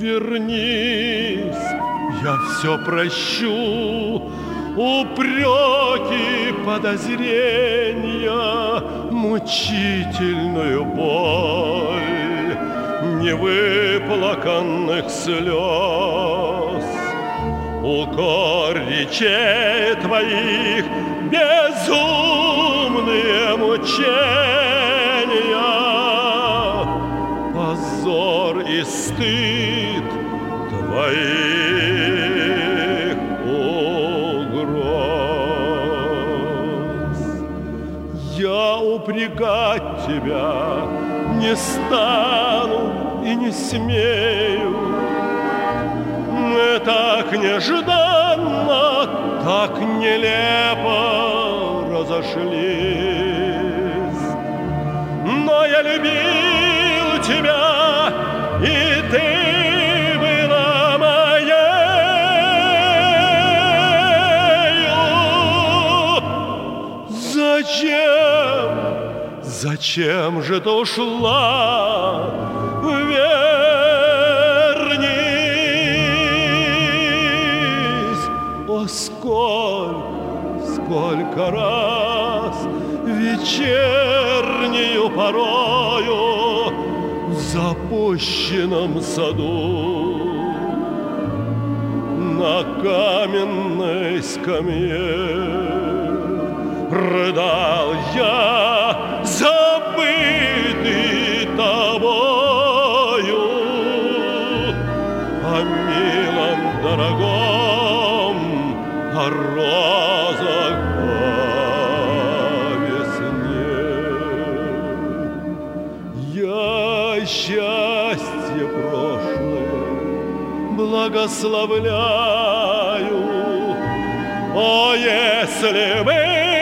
Вернись, я все прощу, упреки, подозрения, мучительную боль невыплаканных слез. Укор речей твоих, безумные мучения, позор и стыд твоих угроз. Я упрекать тебя не стану и не смею. Мы так нежданно, так нелепо разошлись. Но я любил тебя, и ты была моею. Зачем же ты ушла? О, сколько раз вечернею порою в запущенном саду на каменной скамье рыдал я, забытый тобою, о милом дорогом, о розах по весне. Я счастье прошлое благословляю. О, если бы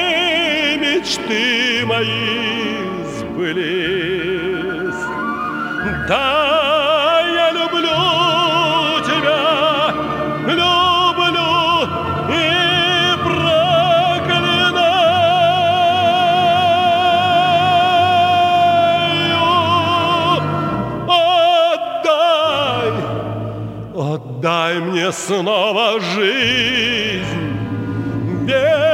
мечты мои сбылись, да, я люблю тебя, люблю и проклинаю. Отдай мне снова жизнь.